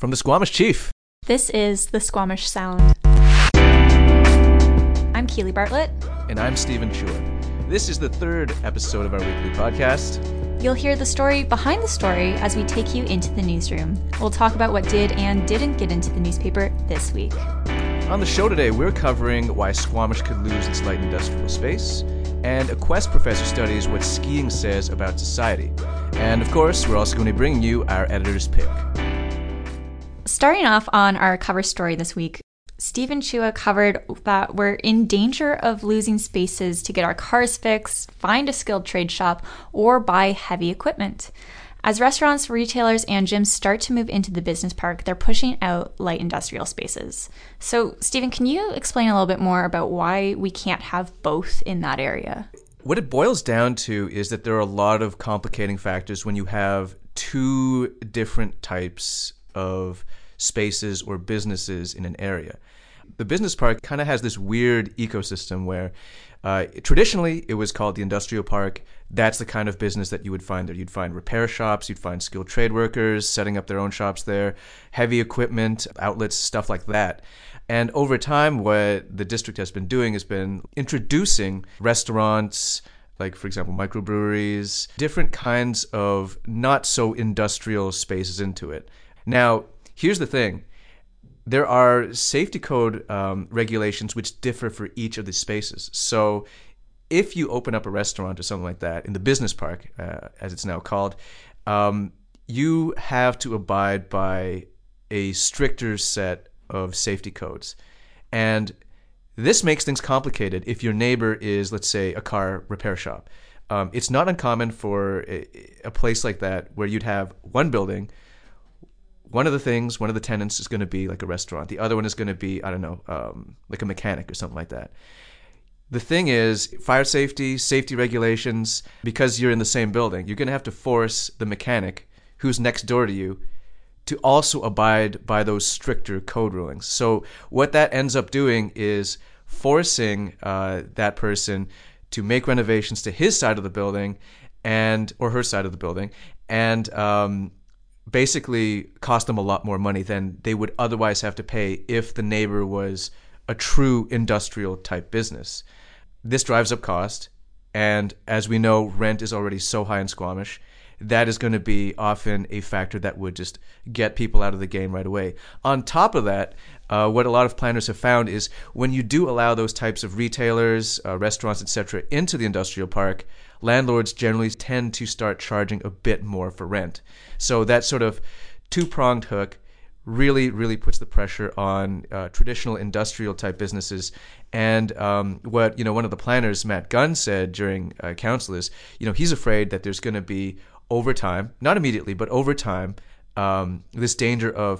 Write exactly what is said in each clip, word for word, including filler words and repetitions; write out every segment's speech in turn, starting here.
From the Squamish Chief. This is the Squamish Sound. I'm Keely Bartlett. And I'm Stephen Chua. This is the third episode of our weekly podcast. You'll hear the story behind the story as we take you into the newsroom. We'll talk about what did and didn't get into the newspaper this week. On the show today, we're covering why Squamish could lose its light industrial space, and a Quest professor studies what skiing says about society. And of course, we're also going to be bringing you our editor's pick. Starting off on our cover story this week, Stephen Chua covered that we're in danger of losing spaces to get our cars fixed, find a skilled trade shop, or buy heavy equipment. As restaurants, retailers, and gyms start to move into the business park, they're pushing out light industrial spaces. So, Stephen, can you explain a little bit more about why we can't have both in that area? What it boils down to is that there are a lot of complicating factors when you have two different types of spaces or businesses in an area. The business park kind of has this weird ecosystem where uh, traditionally it was called the industrial park. That's the kind of business that you would find there. You'd find repair shops, you'd find skilled trade workers setting up their own shops there, heavy equipment, outlets, stuff like that. And over time, what the district has been doing has been introducing restaurants, like, for example, microbreweries, different kinds of not so industrial spaces into it. Now, here's the thing. There are safety code um, regulations which differ for each of the spaces. So if you open up a restaurant or something like that in the business park, uh, as it's now called, um, you have to abide by a stricter set of safety codes. And this makes things complicated if your neighbor is, let's say, a car repair shop. Um, it's not uncommon for a, a place like that where you'd have one building. One of the things, one of the tenants is going to be like a restaurant. The other one is going to be, I don't know, um, like a mechanic or something like that. The thing is, fire safety, safety regulations, because you're in the same building, you're going to have to force the mechanic who's next door to you to also abide by those stricter code rulings. So what that ends up doing is forcing uh, that person to make renovations to his side of the building and or her side of the building, and um, basically cost them a lot more money than they would otherwise have to pay if the neighbor was a true industrial type business. This drives up cost, and as we know, rent is already so high in Squamish. That is going to be often a factor that would just get people out of the game right away. On top of that, uh, what a lot of planners have found is when you do allow those types of retailers, uh, restaurants, et cetera into the industrial park, landlords generally tend to start charging a bit more for rent. So that sort of two-pronged hook really, really puts the pressure on uh, traditional industrial type businesses. And um, what, you know, one of the planners, Matt Gunn, said during uh, council is, you know, he's afraid that there's going to be over time, not immediately, but over time, um, this danger of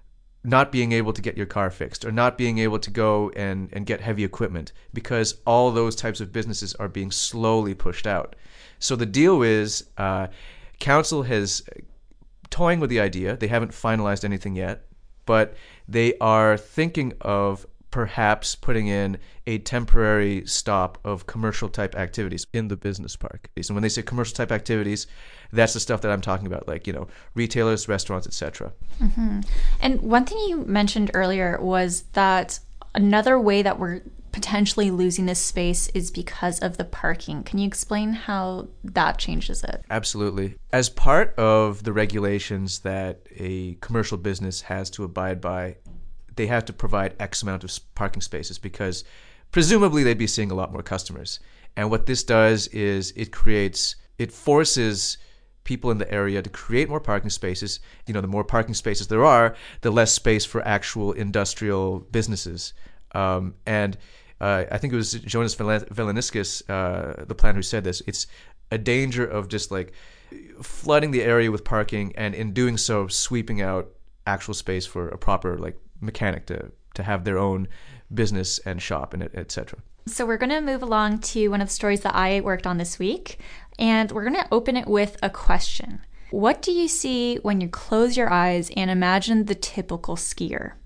not being able to get your car fixed or not being able to go and, and get heavy equipment because all those types of businesses are being slowly pushed out. So the deal is uh, council has toying with the idea. They haven't finalized anything yet, but they are thinking of perhaps putting in a temporary stop of commercial type activities in the business park. And when they say commercial type activities, that's the stuff that I'm talking about, like, you know, retailers, restaurants, et cetera. Mm-hmm. And one thing you mentioned earlier was that another way that we're potentially losing this space is because of the parking. Can you explain how that changes it? Absolutely. As part of the regulations that a commercial business has to abide by, they have to provide X amount of parking spaces because presumably they'd be seeing a lot more customers. And what this does is it creates, it forces people in the area to create more parking spaces. You know, the more parking spaces there are, the less space for actual industrial businesses. Um, and uh, I think it was Jonas Veleniskis, uh, the planner, who said this. It's a danger of just like flooding the area with parking, and in doing so, sweeping out actual space for a proper like mechanic to to have their own business and shop and et cetera. So we're going to move along to one of the stories that I worked on this week, and we're going to open it with a question. What do you see when you close your eyes and imagine the typical skier?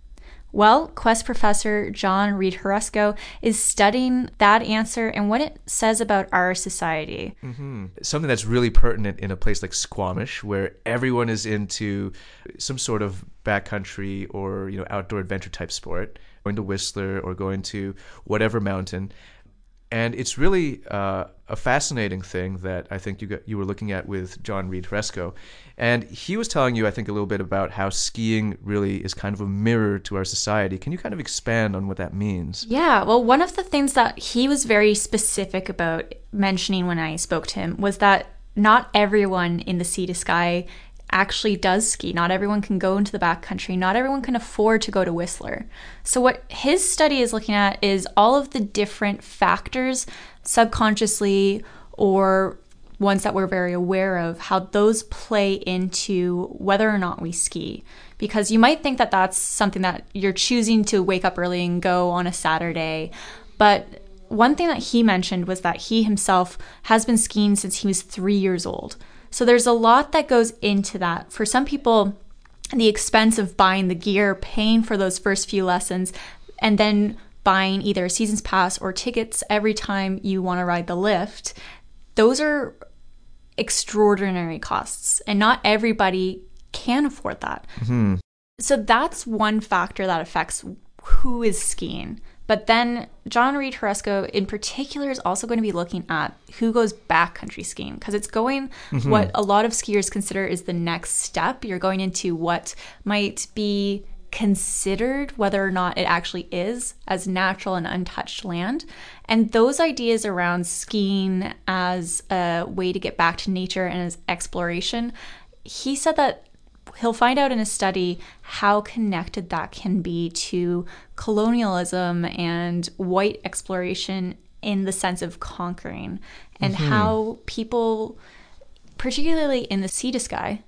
Well, Quest professor John Reed-Horesco is studying that answer and what it says about our society. Mm-hmm. Something that's really pertinent in a place like Squamish, where everyone is into some sort of backcountry or, you know, outdoor adventure type sport, going to Whistler or going to whatever mountain. And it's really uh, a fascinating thing that I think you got, you were looking at with John Reed-Horesco. And he was telling you, I think, a little bit about how skiing really is kind of a mirror to our society. Can you kind of expand on what that means? Yeah, well, one of the things that he was very specific about mentioning when I spoke to him was that not everyone in the Sea to Sky actually does ski. Not everyone can go into the backcountry. Not everyone can afford to go to Whistler. So what his study is looking at is all of the different factors, subconsciously or ones that we're very aware of, how those play into whether or not we ski. Because you might think that that's something that you're choosing to wake up early and go on a Saturday. But one thing that he mentioned was that he himself has been skiing since he was three years old. So there's a lot that goes into that. For some people, the expense of buying the gear, paying for those first few lessons, and then buying either a season's pass or tickets every time you want to ride the lift, those are extraordinary costs. And not everybody can afford that. Mm-hmm. So that's one factor that affects who is skiing. But then John Reed-Horesco in particular is also going to be looking at who goes backcountry skiing, because it's going mm-hmm. what a lot of skiers consider is the next step. You're going into what might be considered, whether or not it actually is, as natural and untouched land. And those ideas around skiing as a way to get back to nature and as exploration, he said that he'll find out in a study how connected that can be to colonialism and white exploration in the sense of conquering, and mm-hmm. how people, particularly in the Sea to Sky,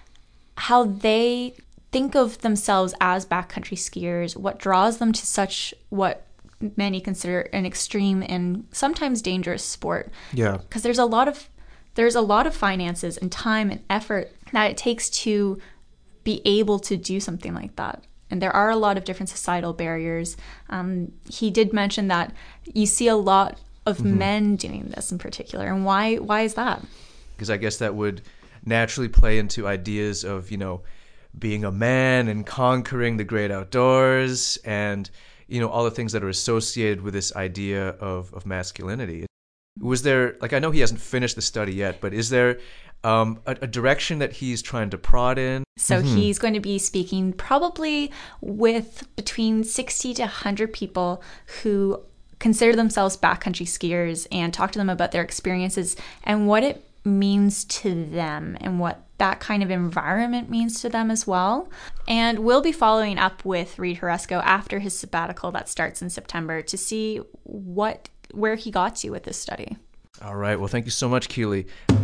how they think of themselves as backcountry skiers, what draws them to such what many consider an extreme and sometimes dangerous sport. Yeah. Because there's a lot of there's a lot of finances and time and effort that it takes to be able to do something like that. And there are a lot of different societal barriers. Um, he did mention that you see a lot of mm-hmm. men doing this in particular. And why why is that? Because I guess that would naturally play into ideas of, you know, being a man and conquering the great outdoors and, you know, all the things that are associated with this idea of, of masculinity. Was there, like, I know he hasn't finished the study yet, but is there um, a, a direction that he's trying to prod in? So mm-hmm. he's going to be speaking probably with between sixty to one hundred people who consider themselves backcountry skiers, and talk to them about their experiences and what it means to them and what that kind of environment means to them as well. And we'll be following up with Reed-Horesco after his sabbatical that starts in September to see what where he got to with this study. All right. Well, thank you so much, Keely.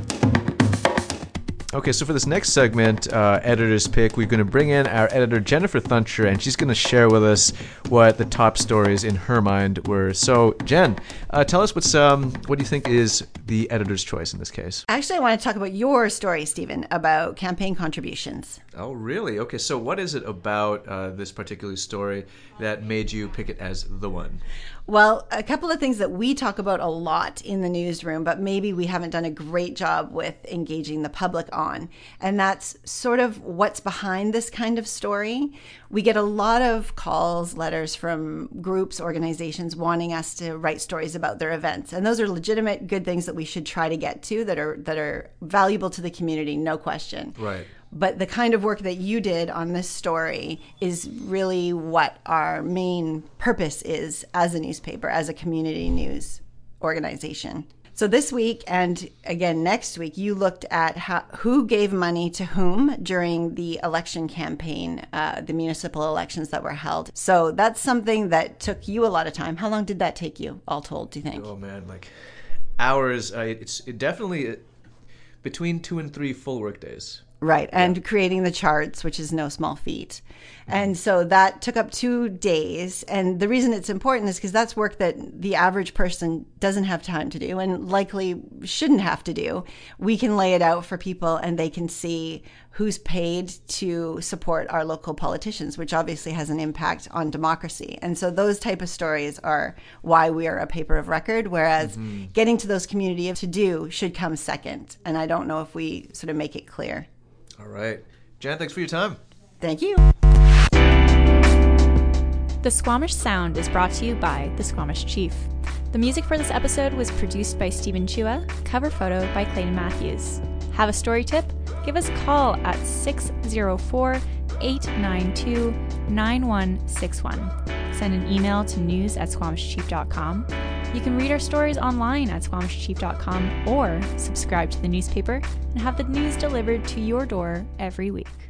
Okay, so for this next segment, uh, Editor's Pick, we're going to bring in our editor, Jennifer Thuncher, and she's going to share with us what the top stories in her mind were. So, Jen, uh, tell us what's um, what do you think is the editor's choice in this case? Actually, I want to talk about your story, Stephen, about campaign contributions. Oh, really? Okay, so what is it about uh, this particular story that made you pick it as the one? Well, a couple of things that we talk about a lot in the newsroom, but maybe we haven't done a great job with engaging the public on. And that's sort of what's behind this kind of story. We get a lot of calls, letters from groups, organizations wanting us to write stories about their events. And those are legitimate, good things that we should try to get to that are that are valuable to the community, no question. Right. But the kind of work that you did on this story is really what our main purpose is as a newspaper, as a community news organization. So this week and again next week, you looked at how, who gave money to whom during the election campaign, uh, the municipal elections that were held. So that's something that took you a lot of time. How long did that take you, all told, do you think? Oh, man, like hours. Uh, it's it definitely... It, between two and three full work days. Right, and yeah. creating the charts, which is no small feat. And so that took up two days. And the reason it's important is because that's work that the average person doesn't have time to do and likely shouldn't have to do. We can lay it out for people and they can see who's paid to support our local politicians, which obviously has an impact on democracy. And so those type of stories are why we are a paper of record, whereas mm-hmm. getting to those community to do should come second. And I don't know if we sort of make it clear. All right. Jan, thanks for your time. Thank you. The Squamish Sound is brought to you by The Squamish Chief. The music for this episode was produced by Stephen Chua, cover photo by Clayton Matthews. Have a story tip? Give us a call at six oh four, eight nine two, nine one six one. Send an email to news at squamish chief dot com. You can read our stories online at squamish chief dot com or subscribe to the newspaper and have the news delivered to your door every week.